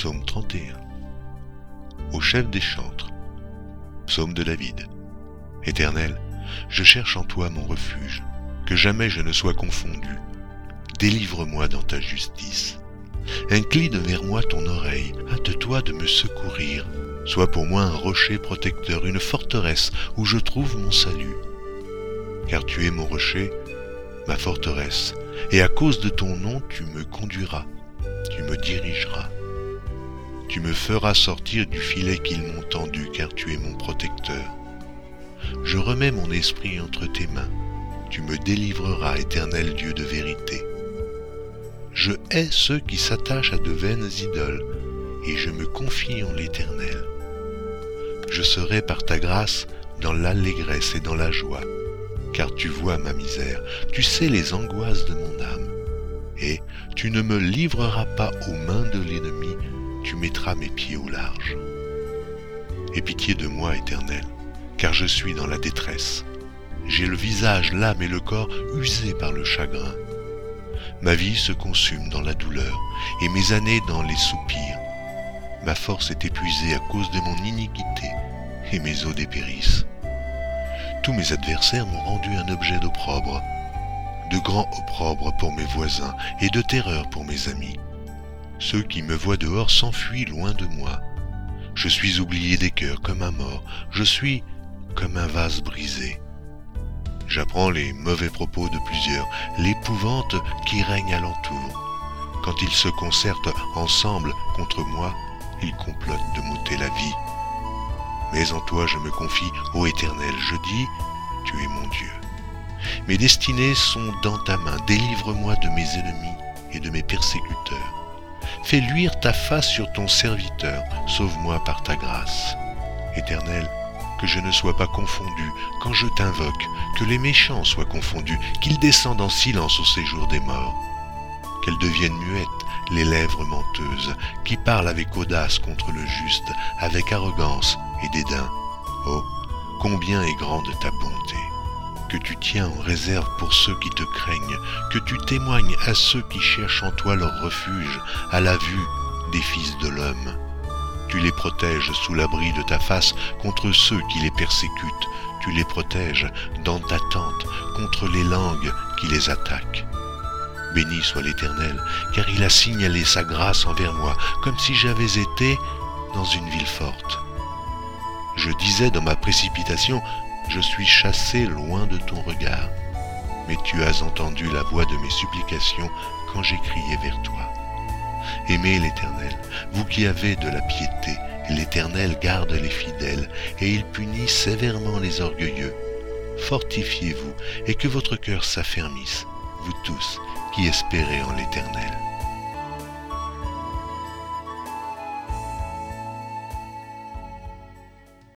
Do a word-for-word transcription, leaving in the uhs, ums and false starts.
Psaume trente et un. Au chef des chantres. Psaume de David. Éternel, je cherche en toi mon refuge, que jamais je ne sois confondu. Délivre-moi dans ta justice. Incline vers moi ton oreille, hâte-toi de me secourir. Sois pour moi un rocher protecteur, une forteresse où je trouve mon salut. Car tu es mon rocher, ma forteresse, et à cause de ton nom tu me conduiras, tu me dirigeras. Tu me feras sortir du filet qu'ils m'ont tendu, car tu es mon protecteur. Je remets mon esprit entre tes mains, tu me délivreras, éternel Dieu de vérité. Je hais ceux qui s'attachent à de vaines idoles, et je me confie en l'Éternel. Je serai par ta grâce dans l'allégresse et dans la joie, car tu vois ma misère, tu sais les angoisses de mon âme, et tu ne me livreras pas aux mains de l'ennemi, tu mettras mes pieds au large. Aie pitié de moi, Éternel, car je suis dans la détresse. J'ai le visage, l'âme et le corps usés par le chagrin. Ma vie se consume dans la douleur, et mes années dans les soupirs. Ma force est épuisée à cause de mon iniquité, et mes os dépérissent. Tous mes adversaires m'ont rendu un objet d'opprobre, de grand opprobre pour mes voisins, et de terreur pour mes amis. Ceux qui me voient dehors s'enfuient loin de moi. Je suis oublié des cœurs comme un mort, je suis comme un vase brisé. J'apprends les mauvais propos de plusieurs, l'épouvante qui règne alentour. Quand ils se concertent ensemble contre moi, ils complotent de m'ôter la vie. Mais en toi je me confie, ô Éternel, je dis, tu es mon Dieu. Mes destinées sont dans ta main, délivre-moi de mes ennemis et de mes persécuteurs. Fais luire ta face sur ton serviteur, sauve-moi par ta grâce. Éternel, que je ne sois pas confondu quand je t'invoque, que les méchants soient confondus, qu'ils descendent en silence au séjour des morts. Qu'elles deviennent muettes, les lèvres menteuses, qui parlent avec audace contre le juste, avec arrogance et dédain. Oh, combien est grande ta bonté, que tu tiens en réserve pour ceux qui te craignent, que tu témoignes à ceux qui cherchent en toi leur refuge, à la vue des fils de l'homme. Tu les protèges sous l'abri de ta face contre ceux qui les persécutent. Tu les protèges dans ta tente contre les langues qui les attaquent. Béni soit l'Éternel, car il a signalé sa grâce envers moi, comme si j'avais été dans une ville forte. Je disais dans ma précipitation, je suis chassé loin de ton regard. Mais tu as entendu la voix de mes supplications quand j'ai crié vers toi. Aimez l'Éternel, vous qui avez de la piété, l'Éternel garde les fidèles, et il punit sévèrement les orgueilleux. Fortifiez-vous, et que votre cœur s'affermisse, vous tous qui espérez en l'Éternel.